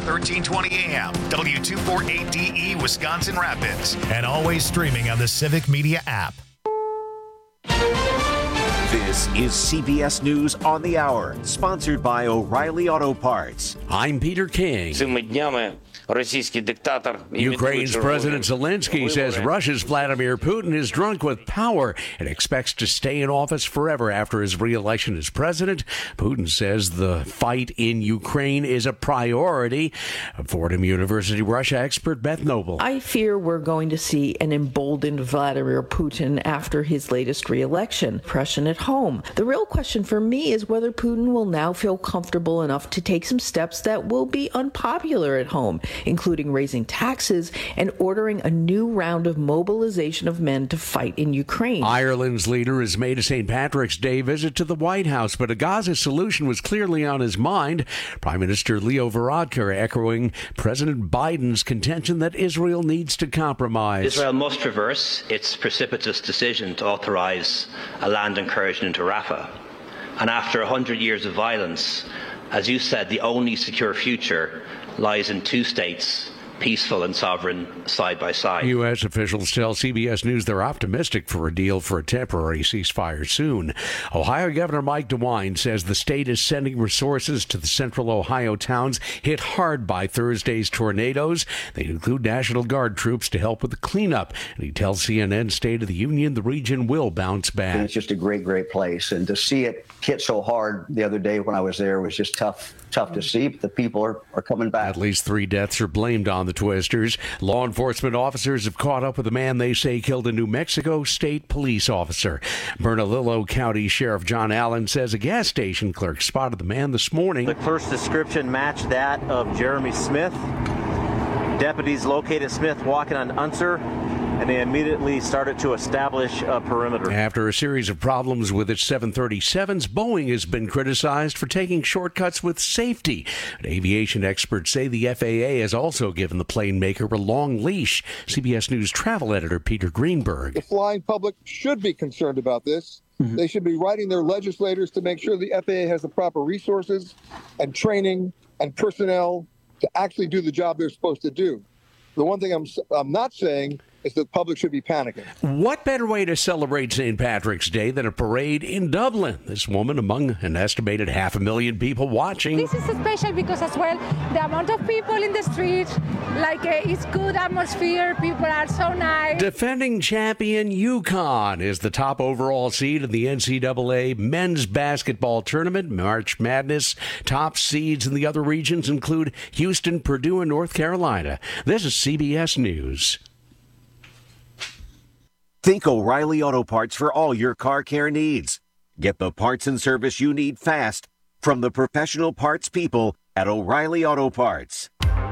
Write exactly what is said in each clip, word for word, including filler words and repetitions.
thirteen twenty A M, W two forty-eight D E, Wisconsin Rapids, and always streaming on the Civic Media app. This is C B S News on the Hour, sponsored by O'Reilly Auto Parts. I'm Peter King. Ukraine's President Zelensky says Russia's Vladimir Putin is drunk with power and expects to stay in office forever after his re-election as president. Putin says the fight in Ukraine is a priority. Fordham University Russia expert Beth Noble. I fear we're going to see an emboldened Vladimir Putin after his latest re-election. Depression at home. The real question for me is whether Putin will now feel comfortable enough to take some steps that will be unpopular at home, including raising taxes and ordering a new round of mobilization of men to fight in Ukraine. Ireland's leader has made a Saint Patrick's Day visit to the White House, but a Gaza solution was clearly on his mind. Prime Minister Leo Varadkar echoing President Biden's contention that Israel needs to compromise. Israel must reverse its precipitous decision to authorize a land incursion into Rafah. And after one hundred years of violence, as you said, the only secure future lies in two states, peaceful and sovereign, side by side. U S officials tell C B S News they're optimistic for a deal for a temporary ceasefire soon. Ohio Governor Mike DeWine says the state is sending resources to the central Ohio towns hit hard by Thursday's tornadoes. They include National Guard troops to help with the cleanup. And he tells C N N State of the Union the region will bounce back. And it's just a great, great place. And to see it hit so hard the other day when I was there was just tough. Tough to see, but the people are, are coming back. At least three deaths are blamed on the Twisters. Law enforcement officers have caught up with a man they say killed a New Mexico State police officer. Bernalillo County Sheriff John Allen says a gas station clerk spotted the man this morning. The clerk's description matched that of Jeremy Smith. Deputies located Smith walking on Unser, and they immediately started to establish a perimeter. After a series of problems with its seven thirty-sevens, Boeing has been criticized for taking shortcuts with safety. But aviation experts say the F A A has also given the plane maker a long leash. C B S News travel editor Peter Greenberg. The flying public should be concerned about this. Mm-hmm. They should be writing their legislators to make sure the F A A has the proper resources and training and personnel to actually do the job they're supposed to do. The one thing I'm I'm not saying is that the public should be panicking. What better way to celebrate Saint Patrick's Day than a parade in Dublin? This woman among an estimated half a million people watching. This is special because as well, the amount of people in the street, like uh, it's good atmosphere, people are so nice. Defending champion UConn is the top overall seed in the N C double A men's basketball tournament, March Madness. Top seeds in the other regions include Houston, Purdue, and North Carolina. This is C B S News. Think O'Reilly Auto Parts for all your car care needs. Get the parts and service you need fast from the professional parts people at O'Reilly Auto Parts.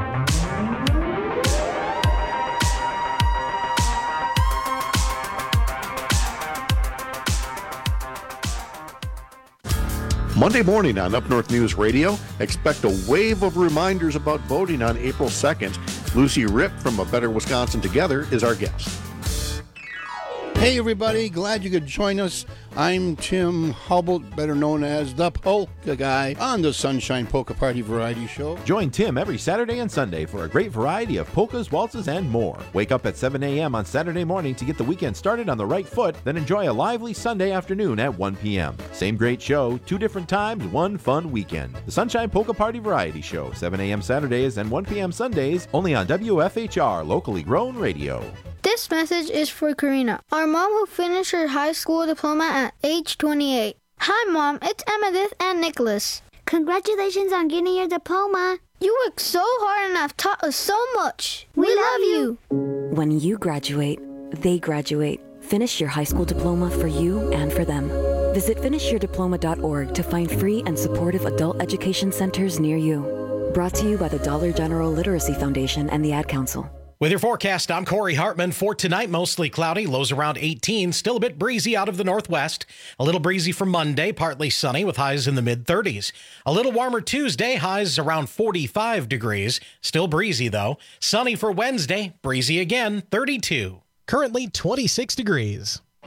Monday morning on Up North News Radio, expect a wave of reminders about voting on April second. Lucy Ripp from A Better Wisconsin Together is our guest. Hey everybody, glad you could join us. I'm Tim Hubble, better known as the Polka Guy, on the Sunshine Polka Party Variety Show. Join Tim every Saturday and Sunday for a great variety of polkas, waltzes, and more. Wake up at seven a.m. on Saturday morning to get the weekend started on the right foot, then enjoy a lively Sunday afternoon at one p.m. Same great show, two different times, one fun weekend. The Sunshine Polka Party Variety Show, seven a.m. Saturdays and one p.m. Sundays, only on W F H R, locally grown radio. This message is for Karina, our mom who finished her high school diploma at age twenty-eight. Hi, Mom. It's Emmettith and Nicholas. Congratulations on getting your diploma. You worked so hard and have taught us so much. We, we love you. When you graduate, they graduate. Finish your high school diploma for you and for them. Visit finish your diploma dot org to find free and supportive adult education centers near you. Brought to you by the Dollar General Literacy Foundation and the Ad Council. With your forecast, I'm Corey Hartman. For tonight, mostly cloudy, lows around eighteen, still a bit breezy out of the northwest. A little breezy for Monday, partly sunny with highs in the mid-thirties. A little warmer Tuesday, highs around forty-five degrees. Still breezy, though. Sunny for Wednesday, breezy again, thirty-two. Currently twenty-six degrees.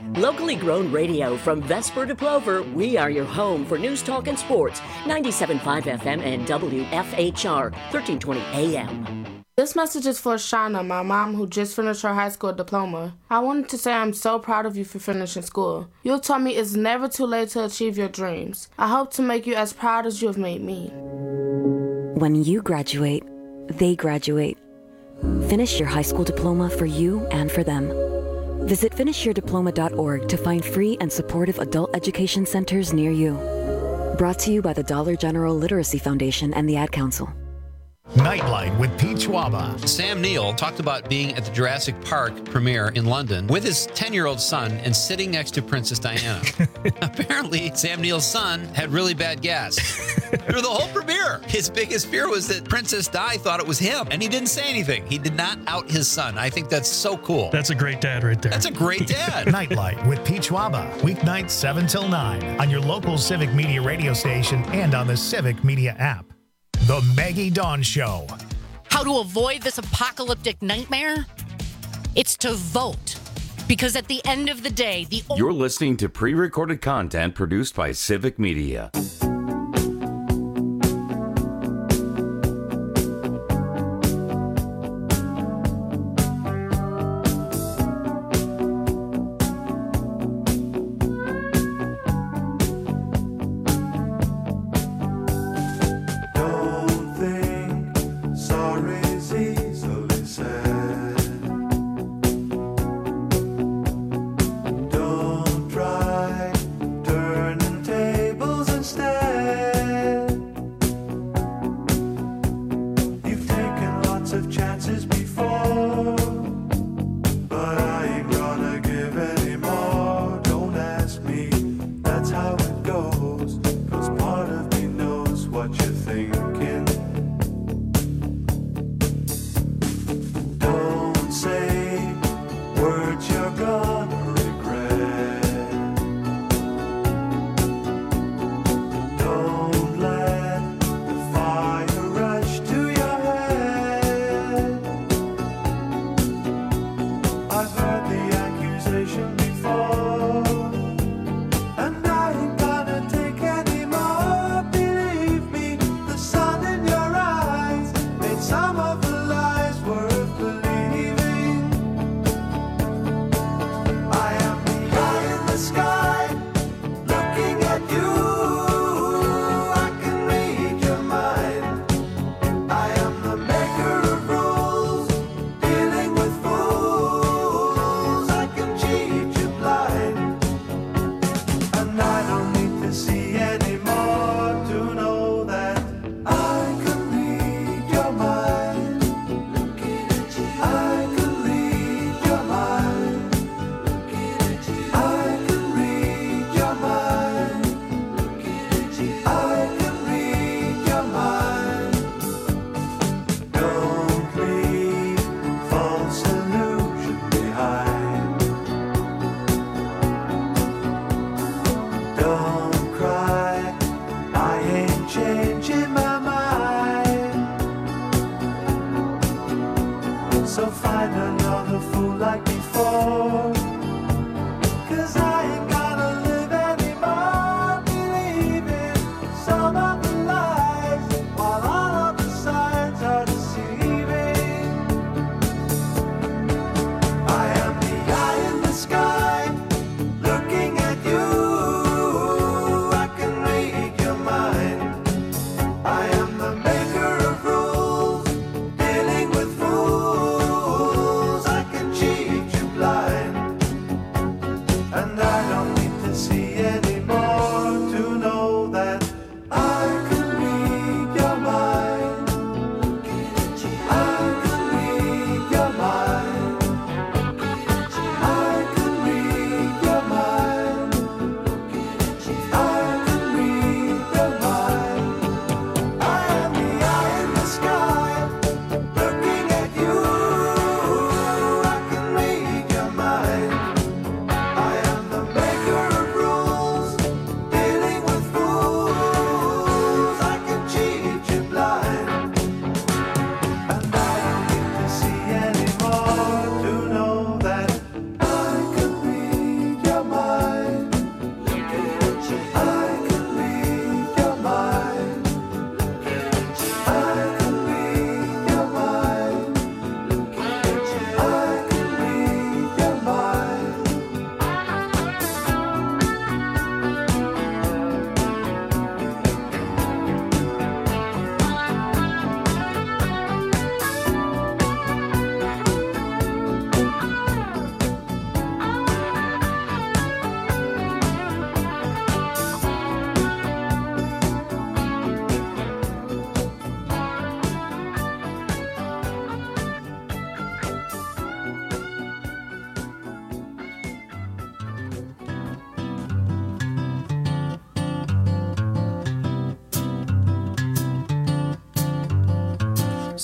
Locally grown radio from Vesper to Plover, we are your home for news, talk, and sports. ninety-seven point five F M and W F H R, thirteen twenty A M. This message is for Shauna, my mom, who just finished her high school diploma. I wanted to say I'm so proud of you for finishing school. You told me it's never too late to achieve your dreams. I hope to make you as proud as you have made me. When you graduate, they graduate. Finish your high school diploma for you and for them. Visit finish your diploma dot org to find free and supportive adult education centers near you. Brought to you by the Dollar General Literacy Foundation and the Ad Council. Nightlight with Pete Schwaba. Sam Neill talked about being at the Jurassic Park premiere in London with his ten-year-old son and sitting next to Princess Diana. Apparently, Sam Neill's son had really bad gas through the whole premiere. His biggest fear was that Princess Di thought it was him, and he didn't say anything. He did not out his son. I think that's so cool. That's a great dad right there. That's a great dad. Nightlight with Pete Schwaba. Weeknights seven till nine on your local Civic Media radio station and on the Civic Media app. The Maggie Dawn Show. How to avoid this apocalyptic nightmare? It's to vote. Because at the end of the day, the only... You're listening to pre-recorded content produced by Civic Media.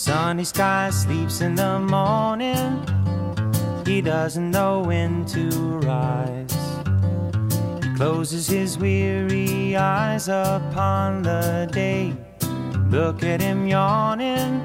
sunny sky sleeps in the morning. He doesn't know when to rise. He closes his weary eyes upon the day. Look at him yawning,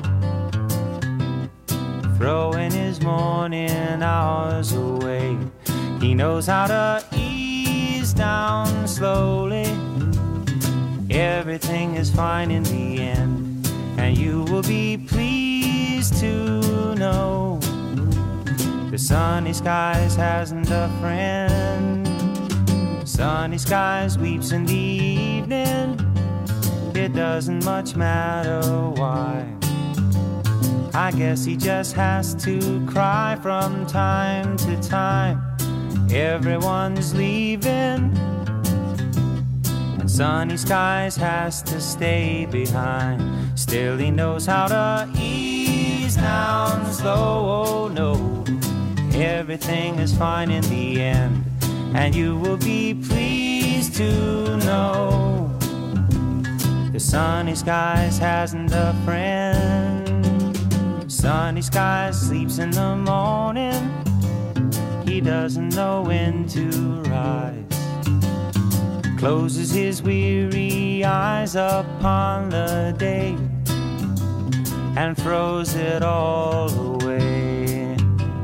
throwing his morning hours away. He knows how to ease down slowly. Everything is fine in the end, and you will be pleased to know the sunny skies hasn't a friend. Sunny skies weeps in the evening. It doesn't much matter why. I guess he just has to cry from time to time. Everyone's leaving, and sunny skies has to stay behind. Still he knows how to ease down slow. Oh no, everything is fine in the end, and you will be pleased to know the sunny skies hasn't a friend. Sunny skies sleeps in the morning. He doesn't know when to rise. Closes his weary eyes upon the day and throws it all away.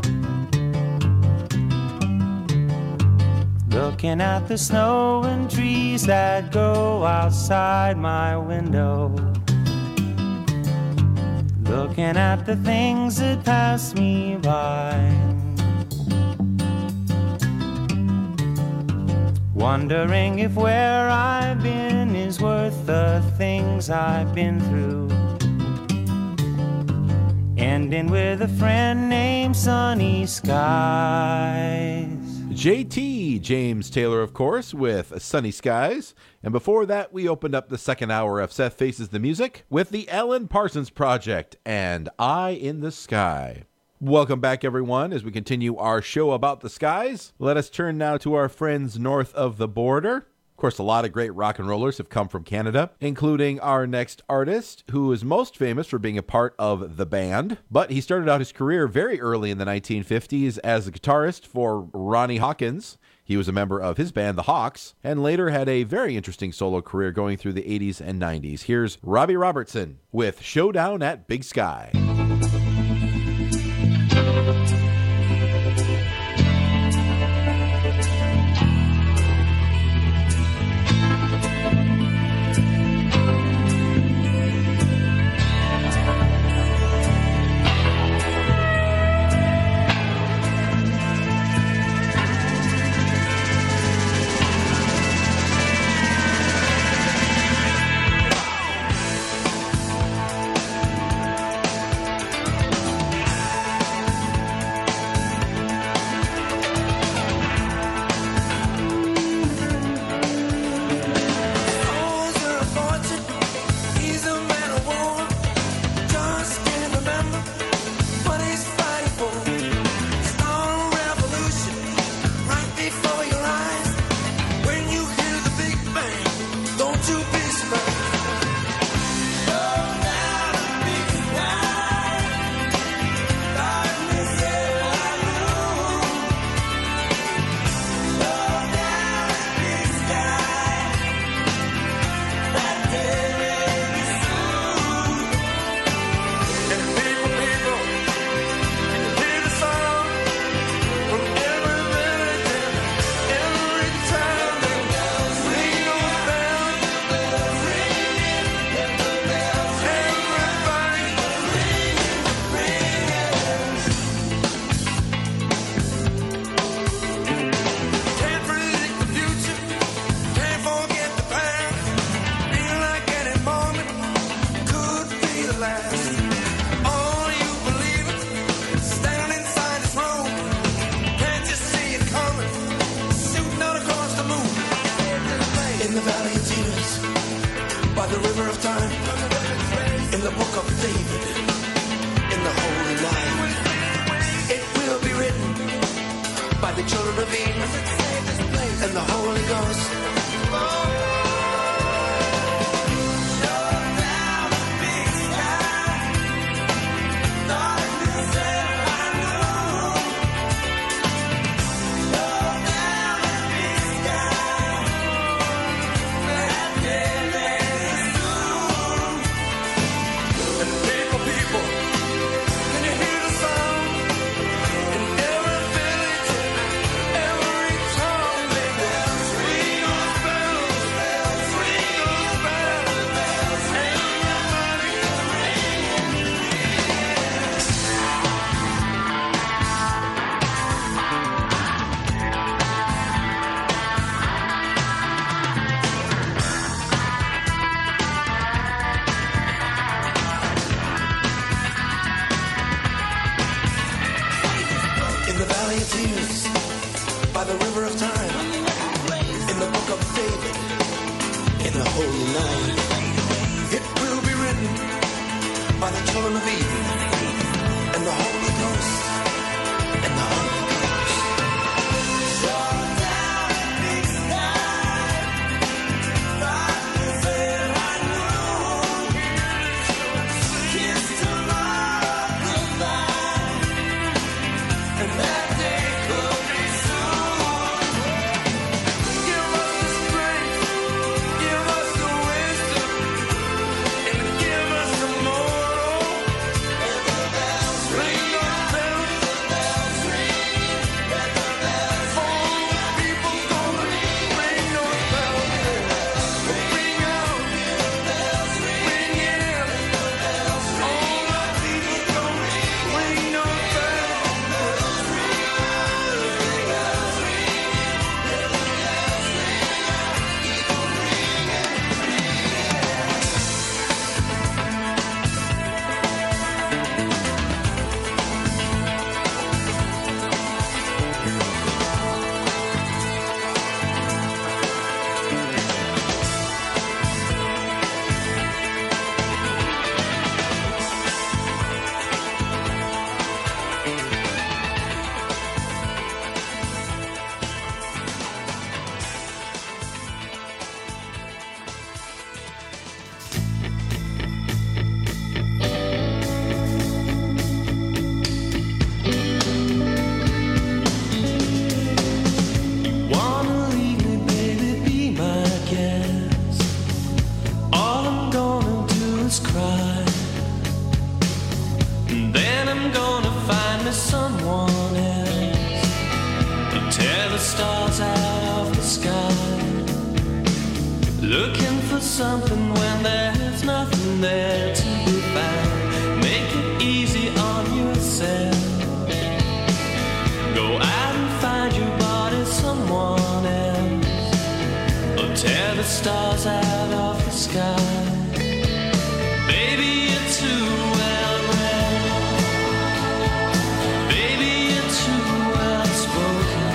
Looking at the snow and trees that go outside my window. Looking at the things that pass me by. Wondering if where I've been is worth the things I've been through. Ending with a friend named Sunny Skies. J T, James Taylor, of course, with Sunny Skies. And before that, we opened up the second hour of Seth Faces the Music with the Alan Parsons Project and Eye in the Sky. Welcome back, everyone, as we continue our show about the skies. Let us turn now to our friends north of the border. Of course, a lot of great rock and rollers have come from Canada, including our next artist, who is most famous for being a part of The Band. But he started out his career very early in the nineteen fifties as a guitarist for Ronnie Hawkins. He was a member of his band, The Hawks, and later had a very interesting solo career going through the eighties and nineties. Here's Robbie Robertson with Showdown at Big Sky. Looking for something when there's nothing there to be found. Make it easy on yourself. Go out and find your body someone else, or tear the stars out of the sky. Baby, you're too well read. Baby, you're too well spoken.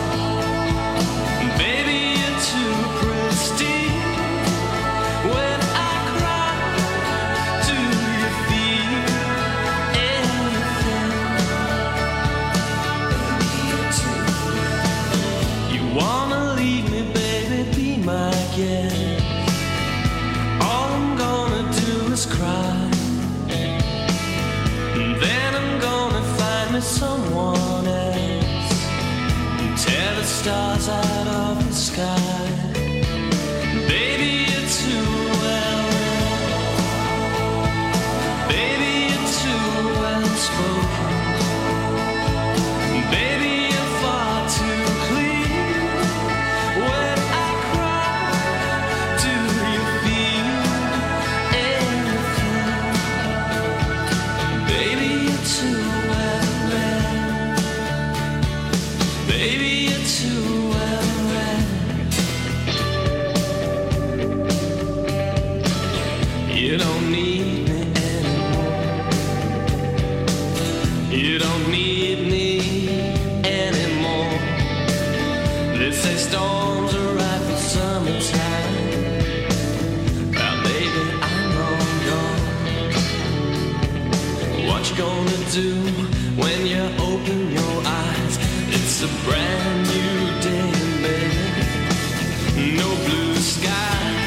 Baby, you're too pristine. When I cry, do you feel anything? You wanna leave me, baby, be my guest. All I'm gonna do is cry. And then I'm gonna find me someone else and tear the stars out of the sky. Baby, you're too well read. Baby, you're too well spoken. Baby, you're far too clean. When I cry, do you feel anything? Baby, you're too well read. Baby, you're too well read. You don't need me anymore. You don't need me anymore. They say storms are right for summertime. Well, baby, I'm long gone. What you gonna do when you open your eyes? It's a brand new day, baby. No blue sky.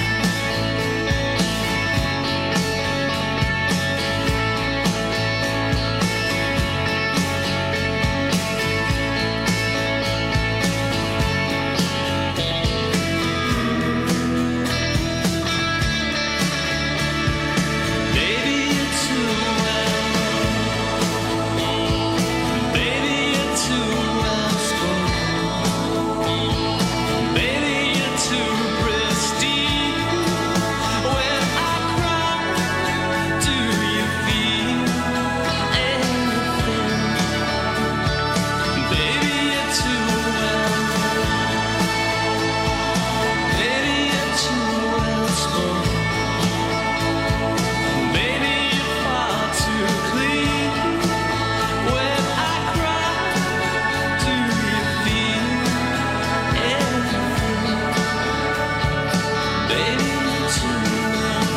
Baby, you're too well. Baby, you're too well spoken. Baby, you're too pristine. When I cry, do you feel anything? Baby, you're too well. Baby, you're too well spoken. Baby, you're far too clean. When I cry, do you feel anything? Baby, you're too well.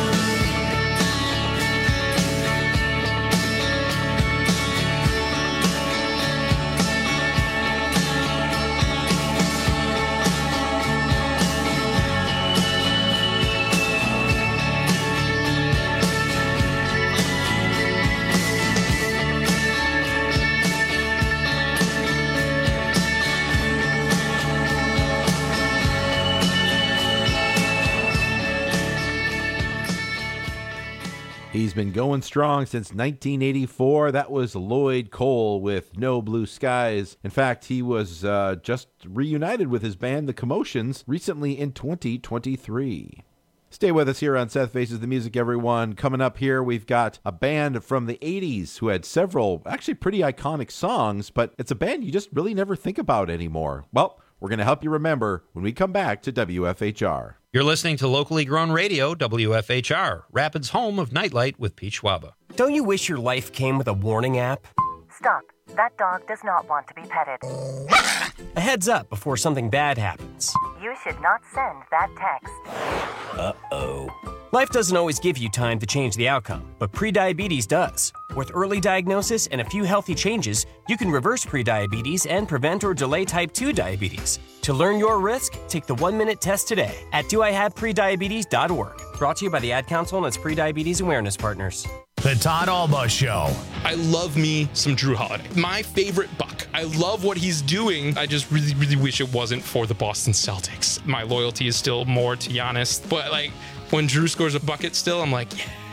He's been going strong since nineteen eighty-four. That was Lloyd Cole with No Blue Skies. In fact, he was uh, just reunited with his band, The Commotions, recently in twenty twenty-three. Stay with us here on Seth Faces the Music, everyone. Coming up here, we've got a band from the eighties who had several actually pretty iconic songs, but it's a band you just really never think about anymore. Well, we're going to help you remember when we come back to W F H R. You're listening to locally grown radio, W F H R, Rapids' home of Nightlight with Pete Schwaba. Don't you wish your life came with a warning app? Stop. That dog does not want to be petted. A heads up before something bad happens. You should not send that text. Uh-oh. Life doesn't always give you time to change the outcome, but prediabetes does. With early diagnosis and a few healthy changes, you can reverse prediabetes and prevent or delay type two diabetes. To learn your risk, take the one-minute test today at do I have prediabetes dot org. Brought to you by the Ad Council and its Prediabetes Awareness Partners. The Todd Alba Show. I love me some Drew Holiday. My favorite Buck. I love what he's doing. I just really, really wish it wasn't for the Boston Celtics. My loyalty is still more to Giannis. But, like, when Drew scores a bucket still, I'm like, yeah.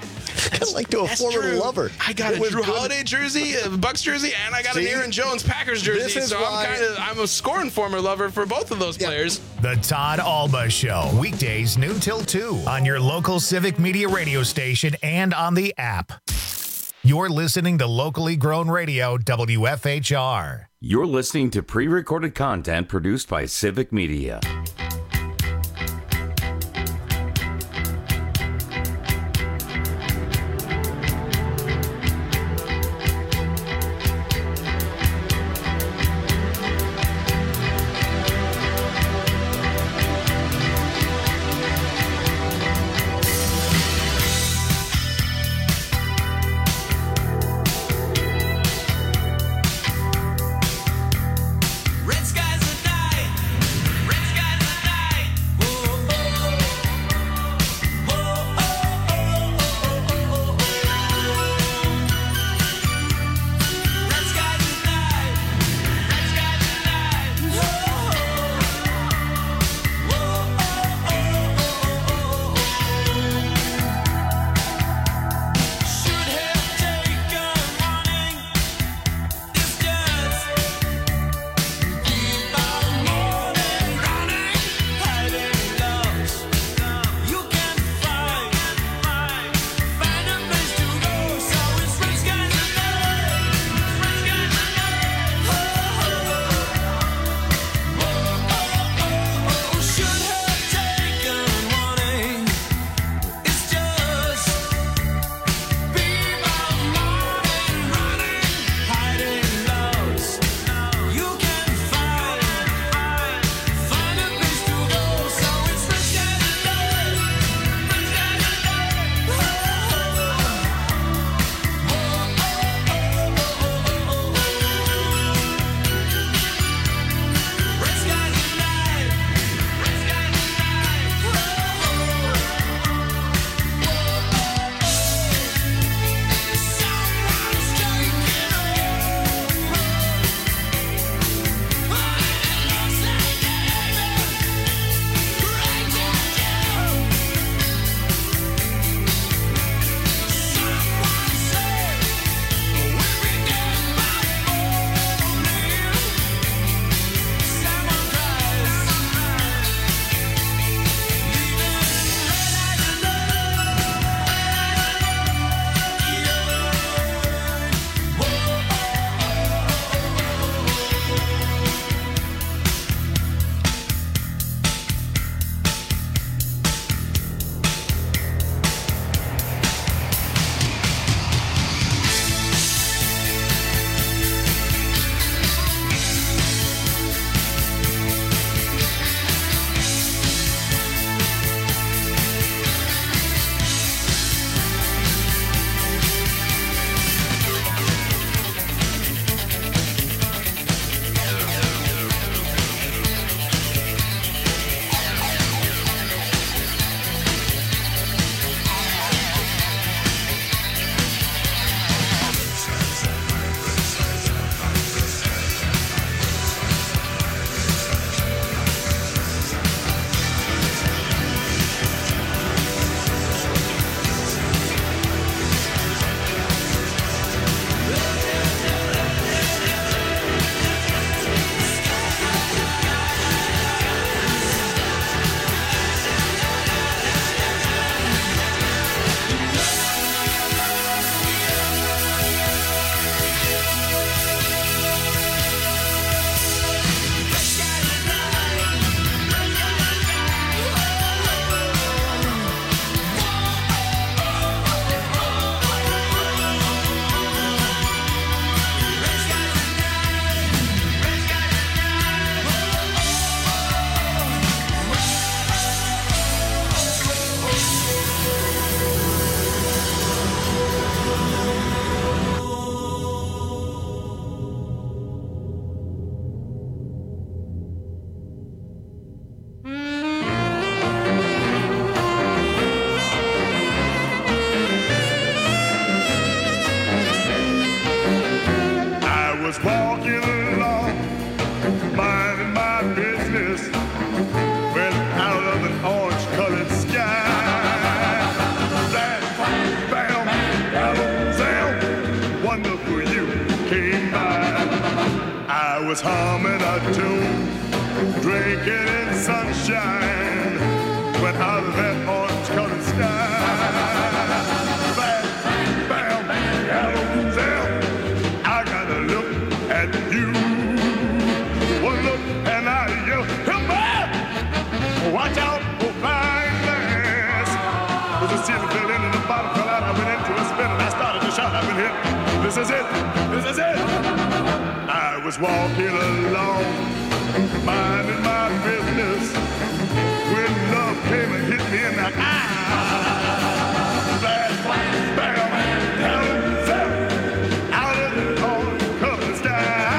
kind of like to a That's former true. lover. I got It a was Drew good. Holiday jersey, a Bucks jersey, and I got See? an Aaron Jones Packers jersey. This is so why- I'm kind of I'm a scoring former lover for both of those players. The Todd Alba Show, weekdays noon till two on your local Civic Media radio station and on the app. You're listening to locally grown radio, W F H R. You're listening to pre-recorded content produced by Civic Media. Red skies at night, red skies look for you came by. I was humming a tune, drinking in sunshine, when out of that orange-colored sky, bam, bam, bam, bam, I got a look at you. One look and I yell, come back! Watch out for fine glass. There's a ceiling fell in and the bottom fell out. I went into a spin and I started to shout. I've been hit. This is it. This is it. I was walking along, minding my business, when love came and hit me in the eye. Flash, bam, down, zap, out of the orange-colored sky.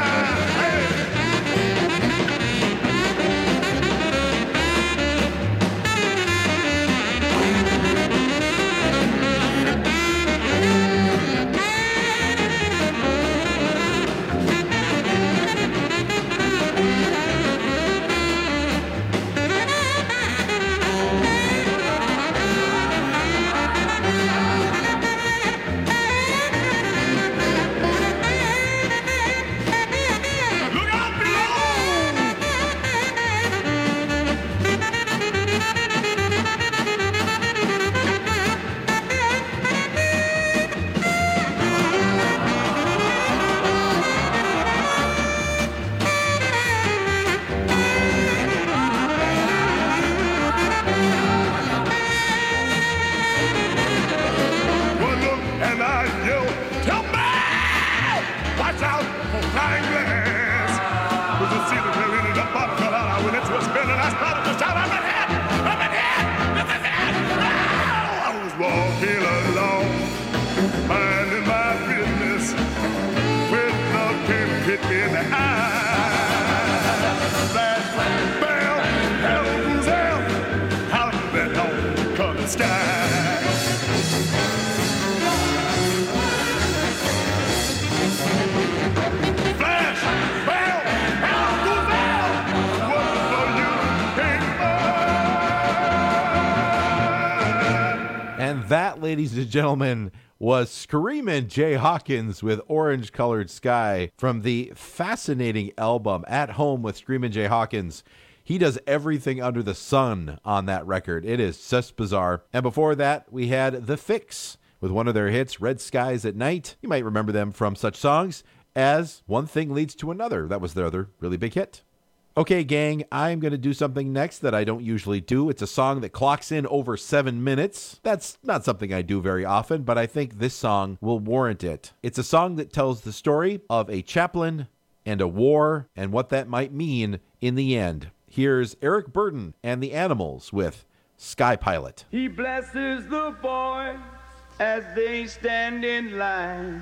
That, ladies and gentlemen, was Screamin' Jay Hawkins with Orange Colored Sky from the fascinating album At Home with Screamin' Jay Hawkins. He does everything under the sun on that record. It is just bizarre. And before that, we had The Fix with one of their hits, Red Skies at Night. You might remember them from such songs as One Thing Leads to Another. That was their other really big hit. Okay, gang, I'm going to do something next that I don't usually do. It's a song that clocks in over seven minutes. That's not something I do very often, but I think this song will warrant it. It's a song that tells the story of a chaplain and a war and what that might mean in the end. Here's Eric Burdon and the Animals with Sky Pilot. He blesses the boys as they stand in line.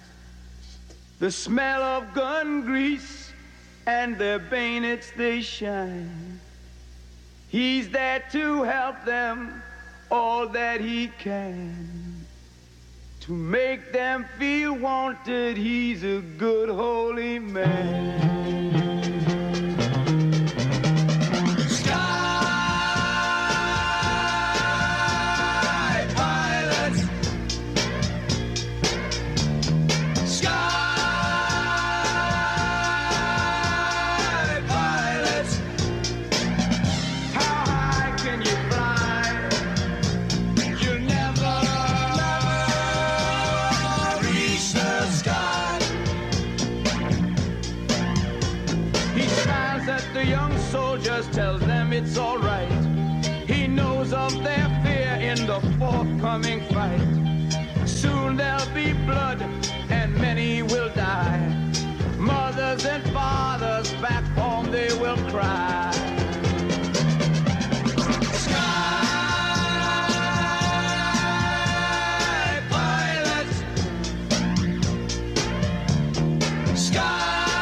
The smell of gun grease and their bayonets they shine. He's there to help them all that he can, to make them feel wanted. He's a good holy man. Sky pilots, sky just tells them it's all right. He knows of their fear in the forthcoming fight. Soon there'll be blood and many will die. Mothers and fathers back home they will cry. Sky pilots, sky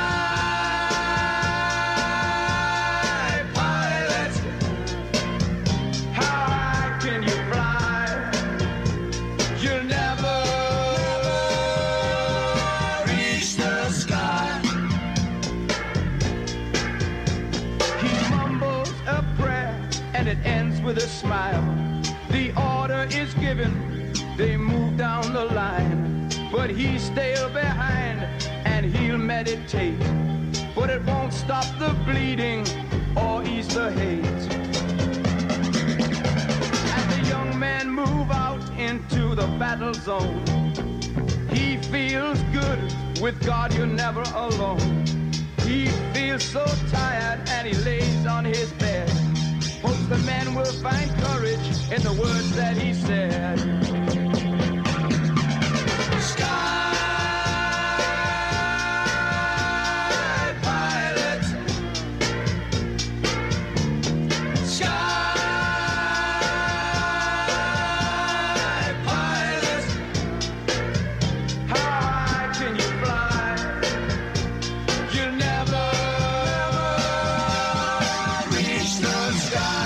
with a smile. The order is given, they move down the line, but but he's still behind and he'll meditate. But it won't stop the bleeding or ease the hate. As the young men move out into the battle zone, he feels good, with God you're never alone. He feels so tired and he lays on his bed. Hopes the men will find courage in the words that he said. Sky pilot, sky pilot, how high can you fly? You'll never reach the sky.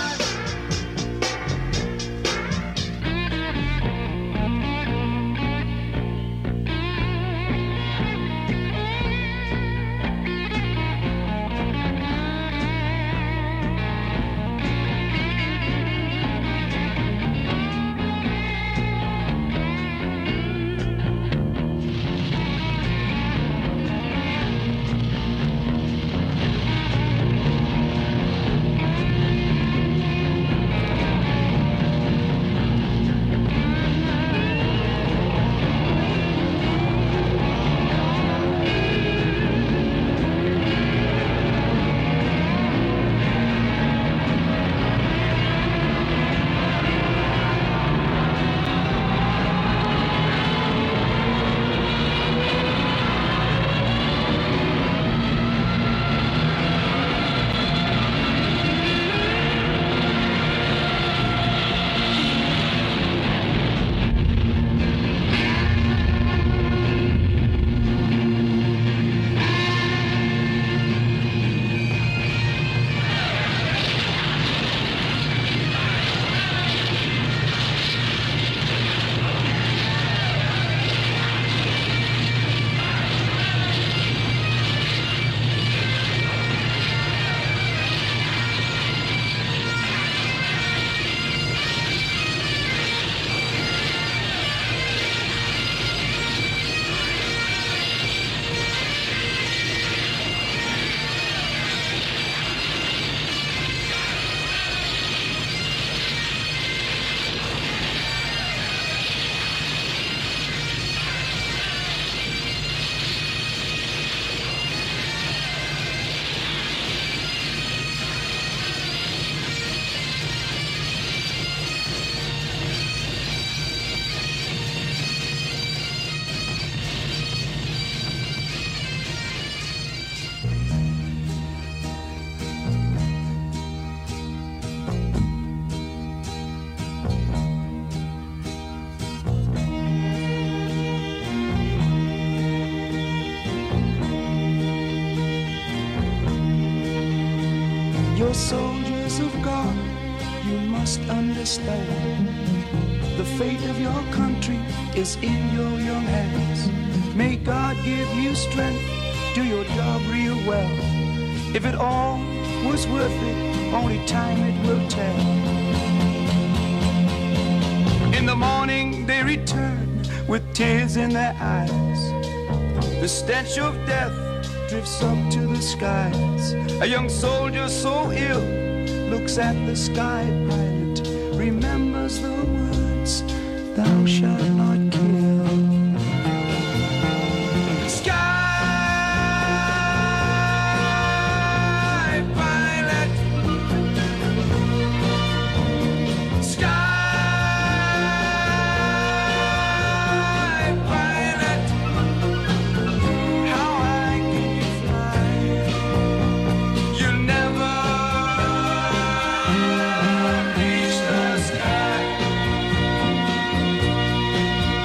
You're soldiers of God, you must understand. The fate of your country is in your young hands. May God give you strength, do your job real well. If it all was worth it, only time it will tell. In the morning they return with tears in their eyes. The stench of death drifts up to the skies. A young soldier so ill looks at the sky pilot, remembers the words, thou shalt not kill. Sky pilot, sky pilot, how high can you fly? You'll never reach the sky.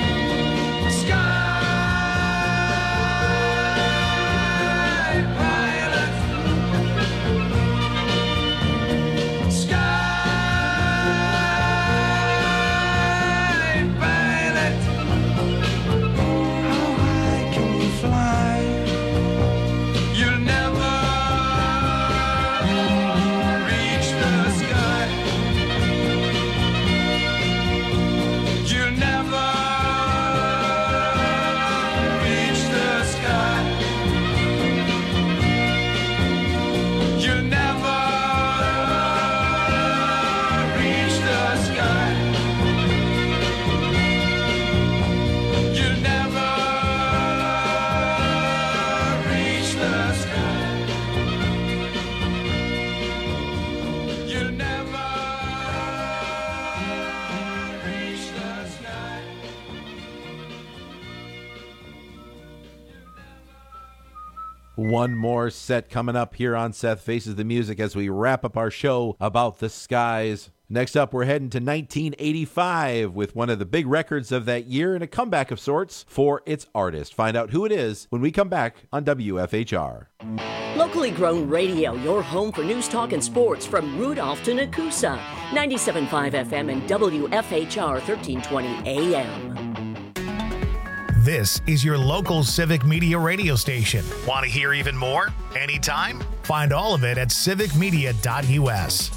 One more set coming up here on Seth Faces the Music as we wrap up our show about the skies. Next up, we're heading to nineteen eighty-five with one of the big records of that year and a comeback of sorts for its artist. Find out who it is when we come back on W F H R. Locally grown radio, your home for news, talk, and sports from Rudolph to Nakusa. ninety-seven point five F M and W F H R thirteen twenty A M. This is your local civic media radio station. Want to hear even more? Anytime? Find all of it at civic media dot U S.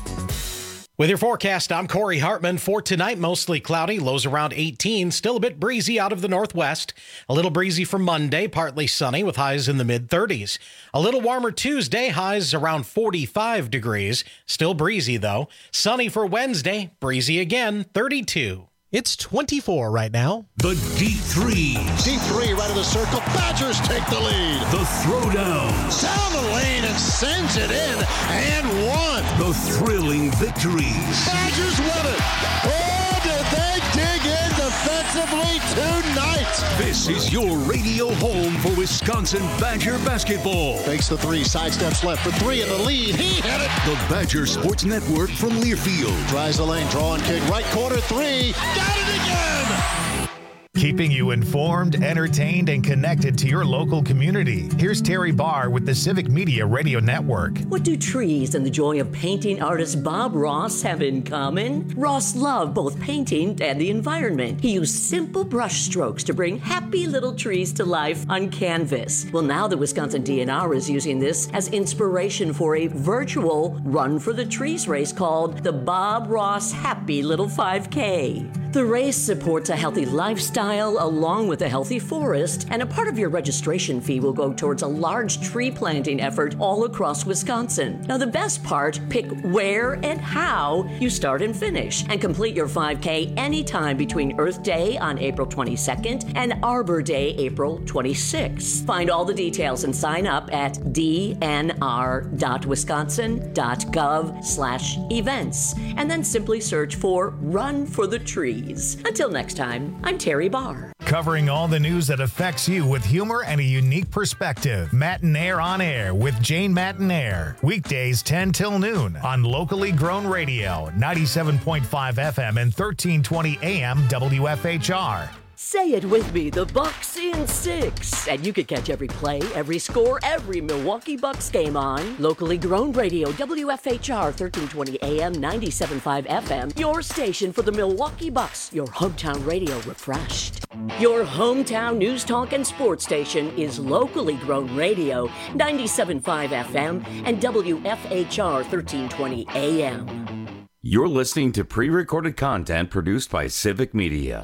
With your forecast, I'm Corey Hartman. For tonight, mostly cloudy, lows around eighteen, still a bit breezy out of the northwest. A little breezy for Monday, partly sunny with highs in the mid thirties. A little warmer Tuesday, highs around forty-five degrees. Still breezy though. Sunny for Wednesday, breezy again, thirty-two. It's twenty-four right now. The deep threes. Deep three right of the circle. Badgers take the lead. The throwdown. Down the lane and sends it in and one. The thrilling victories. Badgers win it. Oh, did they dig in defensively tonight? This is your radio home for Wisconsin Badger basketball. Fakes the three, sidesteps left for three in the lead. He hit it. The Badger Sports Network from Learfield. Tries the lane, draw and kick, right corner three. Got it again! Keeping you informed, entertained, and connected to your local community. Here's Terry Barr with the Civic Media Radio Network. What do trees and the joy of painting artist Bob Ross have in common? Ross loved both painting and the environment. He used simple brush strokes to bring happy little trees to life on canvas. Well, now the Wisconsin D N R is using this as inspiration for a virtual Run for the Trees race called the Bob Ross Happy Little five K. The race supports a healthy lifestyle along with a healthy forest, and a part of your registration fee will go towards a large tree planting effort all across Wisconsin. Now, the best part, pick where and how you start and finish, and complete your five K anytime between Earth Day on April twenty-second and Arbor Day April twenty-sixth. Find all the details and sign up at d n r dot wisconsin dot gov slash events, and then simply search for Run for the Trees. Until next time, I'm Terry Barr. Covering all the news that affects you with humor and a unique perspective. Matinaire on Air with Jane Matinaire. Weekdays ten till noon on locally grown radio, ninety-seven point five F M and thirteen twenty A M W F H R. Say it with me, the Bucks in six. And you can catch every play, every score, every Milwaukee Bucks game on locally grown radio, W F H R thirteen twenty A M, ninety-seven point five F M, your station for the Milwaukee Bucks, your hometown radio refreshed. Your hometown news, talk, and sports station is locally grown radio, ninety-seven point five F M and W F H R thirteen twenty A M. You're listening to pre-recorded content produced by Civic Media.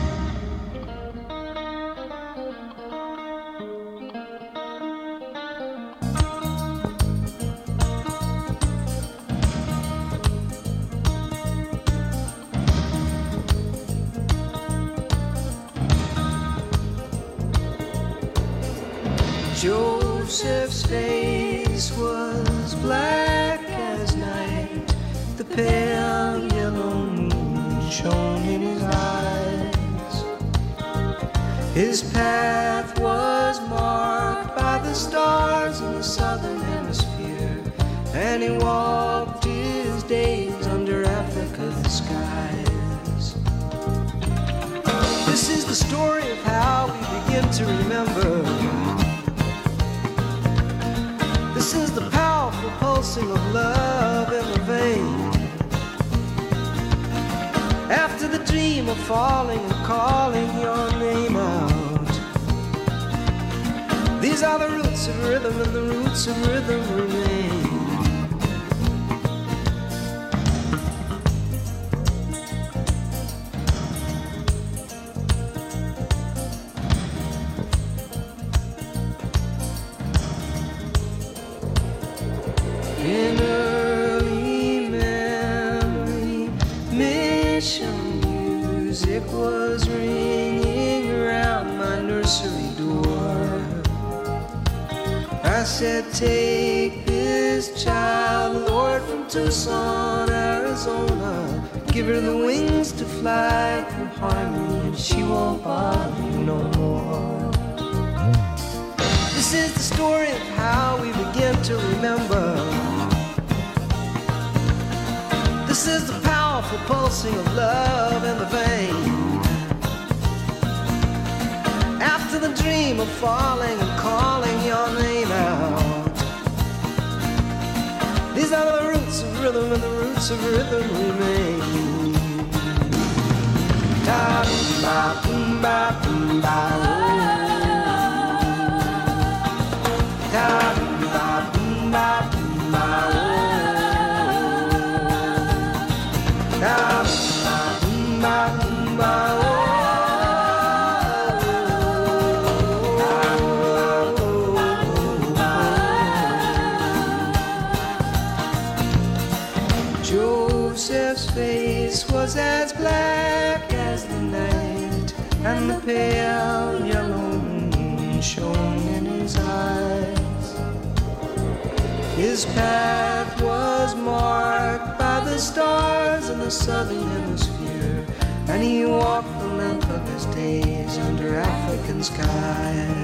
Joseph's face was black as night. The pale yellow moon shone in his eyes. His path was marked by the stars in the southern hemisphere, and he walked his days under Africa's skies. This is the story of how we begin to remember. This is the powerful pulsing of love in the vein. After the dream of falling and calling your name out. These are the roots of rhythm, and the roots of rhythm remain. In early memory, mission music was ringing around my nursery door. I said, take this child, Lord, from Tucson, Arizona. Give her the wings to fly through harmony, and she won't bother you no more. This is the story of how we begin to remember. This is the powerful pulsing of love in the vein. After the dream of falling and calling your name out. These are the roots of rhythm, and the roots of rhythm remain. Da ba boom ba boom ba oh. Da ba boom ba boom ba oh. Da ba boom ba boom ba oh. Joseph's face was as black as the night, and the pale yellow moon shone in his eyes. His path was marked by the stars in the southern hemisphere, and he walked the length of his days under African skies.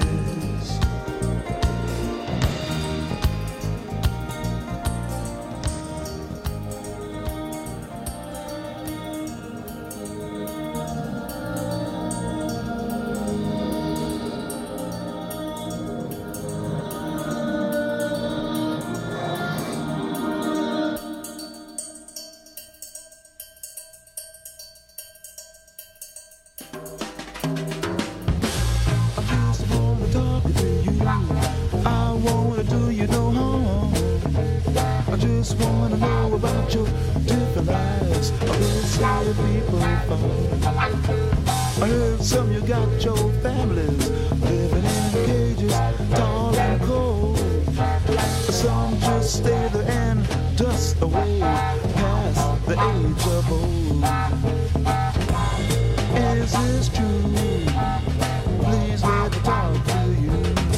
I heard some you got your families living in cages, tall and cold. Some just stay there and dust away past the age of old. Is this true? Please let me talk to you.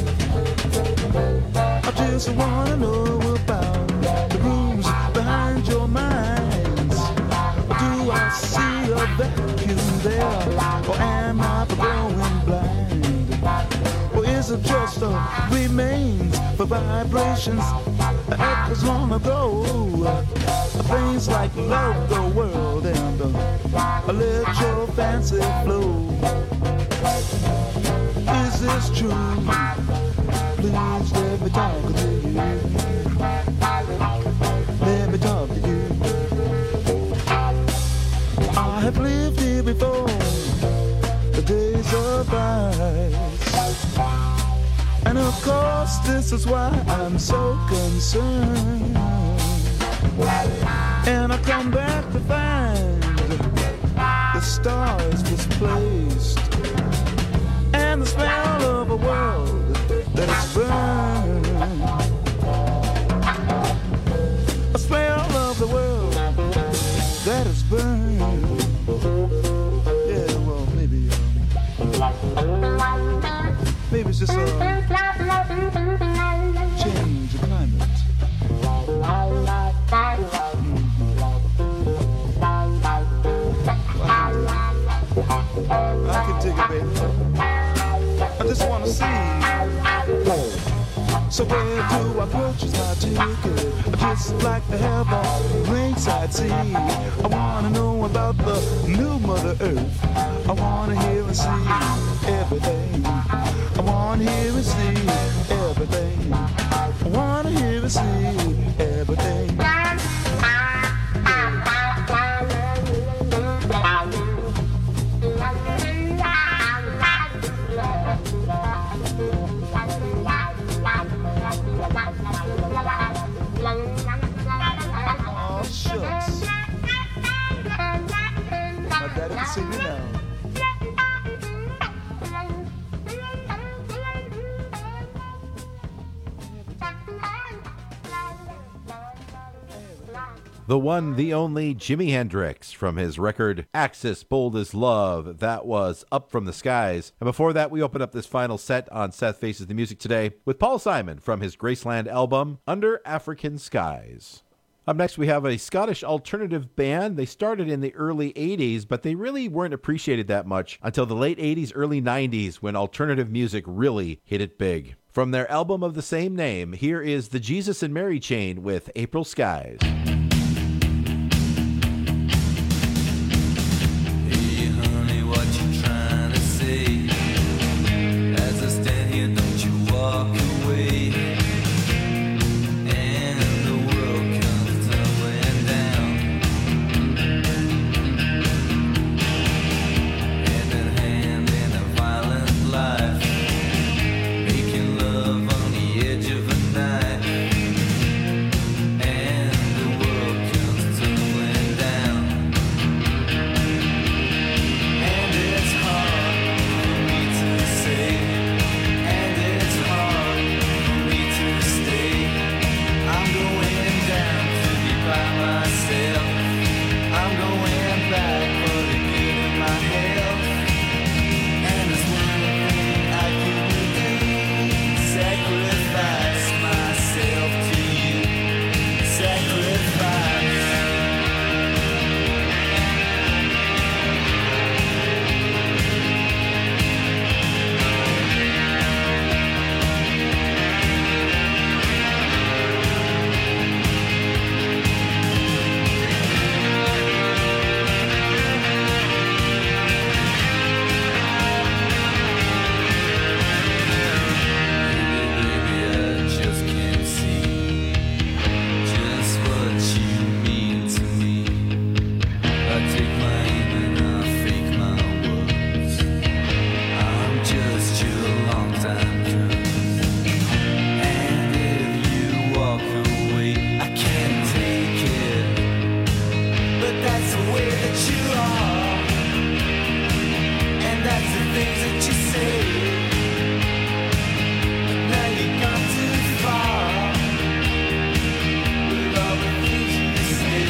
I just wanna know about the rooms behind your minds. Do I see a vacuum there, or am I going blind? Or is it just a remains for vibrations that was long ago? Things like love the world and uh, let your fancy flow. Is this true? Please let me talk to you. Let me talk to you. I have lived here before, the days of ice. And of course this is why I'm so concerned. And I come back to find the stars displaced, and the smell of a world that is burned. A smell of the world that is burned. Yeah, well, maybe, uh, maybe it's just a change of climate. I can take it, baby. I just wanna see. So where do I purchase my ticket? I just like to have a ringside seat. I wanna know about the new Mother Earth. I wanna hear and see everything. I wanna hear and see everything. I wanna hear and see everything. Oh, shucks. My daddy can see me now. The one, the only Jimi Hendrix from his record Axis Bold as Love. That was Up From the Skies. And before that, we open up this final set on Seth Faces the Music today with Paul Simon from his Graceland album Under African Skies. Up next, we have a Scottish alternative band. They started in the early eighties, but they really weren't appreciated that much until the late eighties, early nineties, when alternative music really hit it big. From their album of the same name, here is the Jesus and Mary Chain with April Skies. Hey honey, what you trying to say? As I stand here, don't you walk away. And the world comes tumbling down. Hand in hand in a violent life, making love on the edge of a knife. And the world comes tumbling down. And it's hard for me to say, and it's hard for me to stay. I'm going down to be by myself. I'm going back for the good of my health. And there's one thing I couldn't do, sacrifice myself to you. Sacrifice. Baby, I just can't see just what you mean to me. I take my aim and I fake my words. I'm just your long-time cruise. And if you walk away, I can't take it. But that's the way that you are. And that's the things that you say. Now you've gone too far with all the things you say.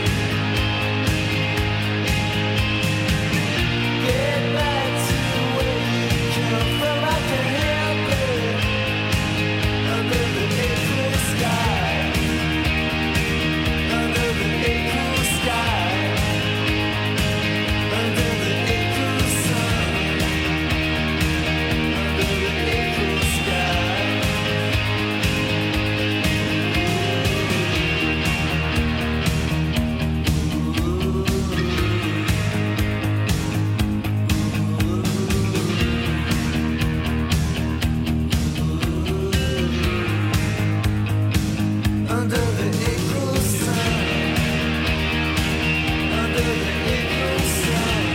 Get back to where you come from. I can't help it. Under the April sky, under the April sky, under the April sun, under the April sky. Under the April sun, under the April sun,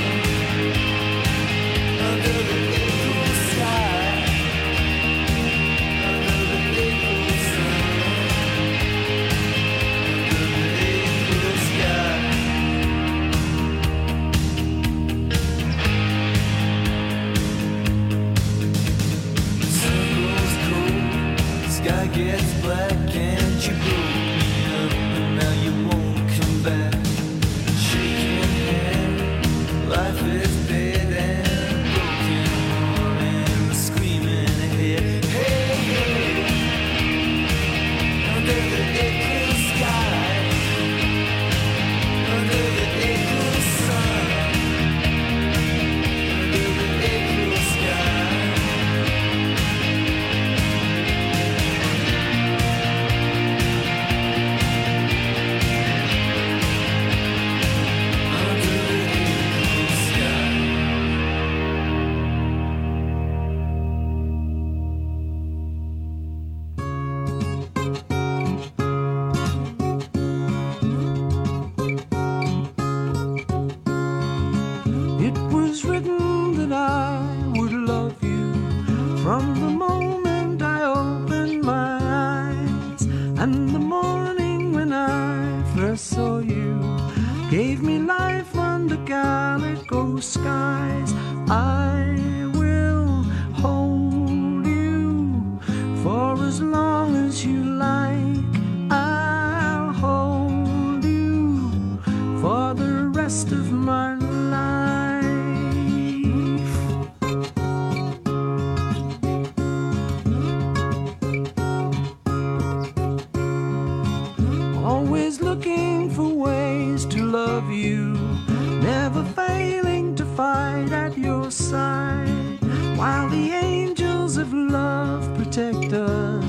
under the April sky, under the April sun, under the April sky. Sun goes cold, sky gets black, and you broke me up, and now you won't come back. Shaking hand, life is dead and broken heart and screaming ahead. Hey, hey, under the April sky, under the April sun, under the April sky.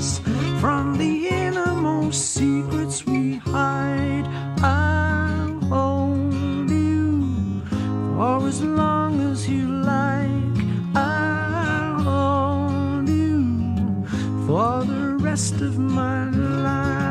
us from the innermost secrets we hide. I'll hold you for as long as you like. I'll hold you for the rest of my life.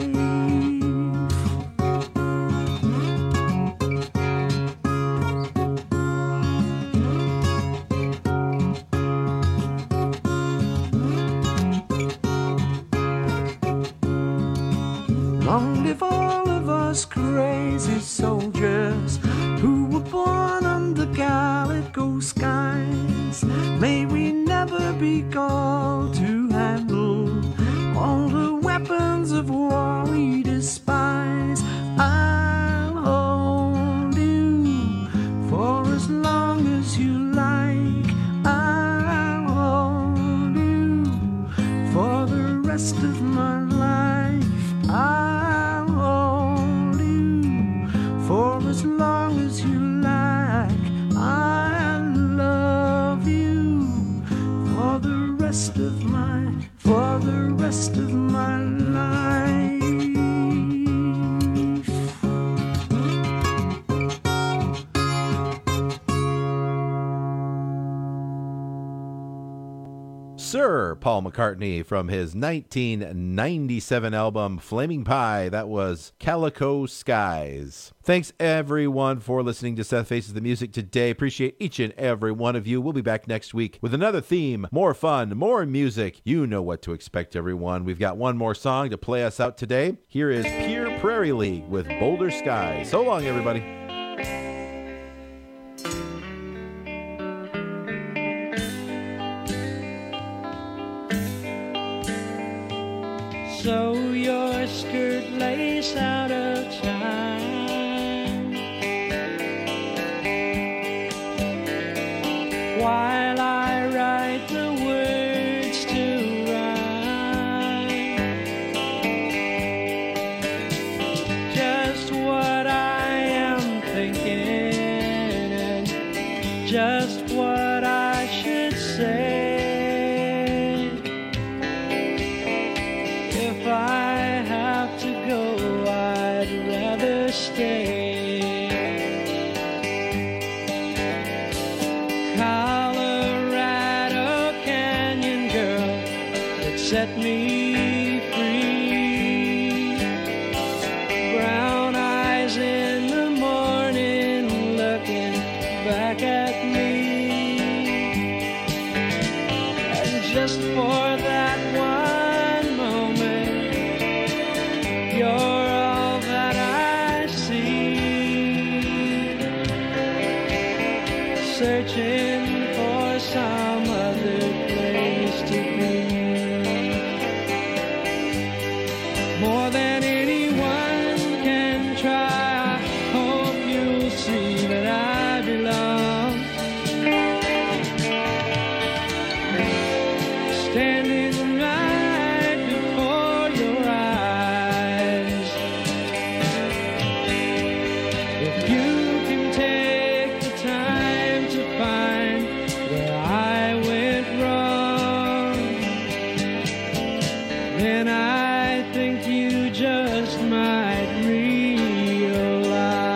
Long live all of us crazy soldiers who were born under calico skies. May we never be called to handle all the weapons of war we despise. I'll hold you for as long as you like. I'll hold you for the rest of my life. I'll hold you for as long as you like. I love you for the rest of my, for the rest of my life. Sir Paul McCartney from his nineteen ninety-seven album Flaming Pie. That was Calico Skies. Thanks everyone for listening to Seth Faces the Music today. Appreciate each and every one of you. We'll be back next week with another theme, more fun, more music. You know what to expect, everyone. We've got one more song to play us out today. Here is Pure Prairie League with Boulder Sky. So long, everybody. Sew your skirt lace out of time while I write the words to rhyme. Just what I am thinking and just what I should say. If I have to go, I'd rather stay. Colorado Canyon girl that set me free. Brown eyes in the morning looking back at me. And just for that one you're all that I see, searching for some other place to be. More than anyone can try, I hope you'll see that I belong. Standing right before your eyes. If you can take the time to find where I went wrong, then I think you just might realize.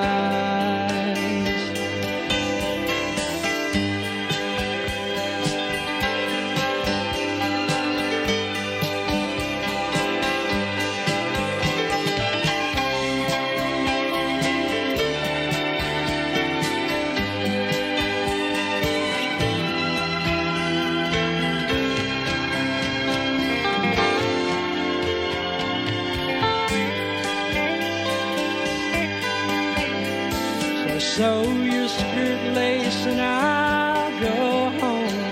Sew your skirt lace and I'll go home,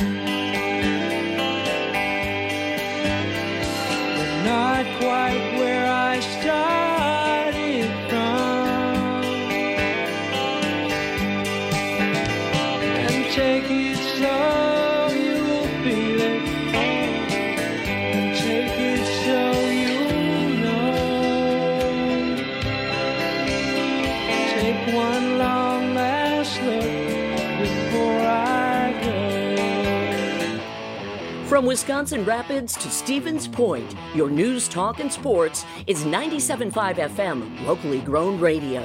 but not quite where I started from. And take it so you'll feel it, and take it so you'll know. Take one long last look before I go. From Wisconsin Rapids to Stevens Point, your news, talk, and sports is ninety-seven point five F M, locally grown radio.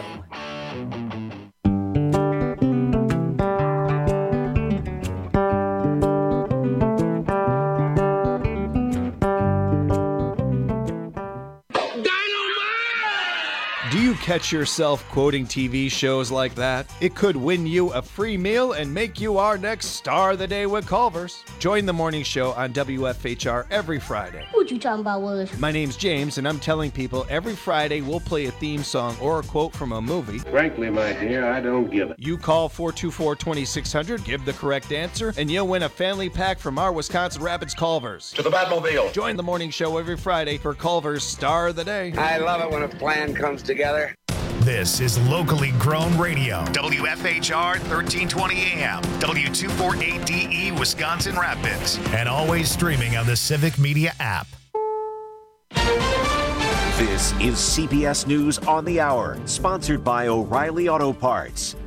Do you catch yourself quoting T V shows like that? It could win you a free meal and make you our next Star of the Day with Culver's. Join the morning show on W F H R every Friday. What you talking about, Willis? My name's James, and I'm telling people every Friday we'll play a theme song or a quote from a movie. Frankly, my dear, I don't give it. You call four two four, two six zero zero, give the correct answer, and you'll win a family pack from our Wisconsin Rapids Culver's. To the Batmobile. Join the morning show every Friday for Culver's Star of the Day. I love it when a plan comes together. This is locally grown radio. W F H R thirteen twenty A M, W two forty-eight D E, Wisconsin Rapids, and always streaming on the Civic Media app. This is C B S News on the Hour, sponsored by O'Reilly Auto Parts.